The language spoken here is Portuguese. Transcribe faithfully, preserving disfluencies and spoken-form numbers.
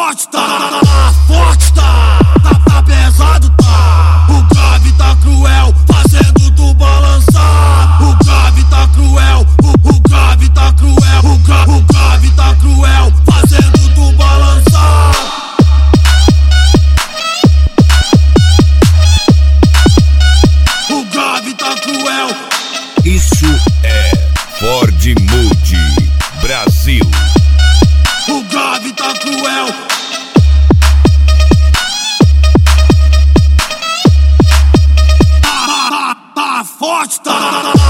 forte, tá, tá forte, tá, tá, tá pesado, tá. O grave tá cruel, fazendo tu balançar. O grave tá cruel, o, o grave tá cruel, o, gra, o grave tá cruel, fazendo tu balançar. O grave tá cruel. Isso é Ford Mood Brasil. O grave tá cruel. Tá, tá, tá forte, tá, tá, tá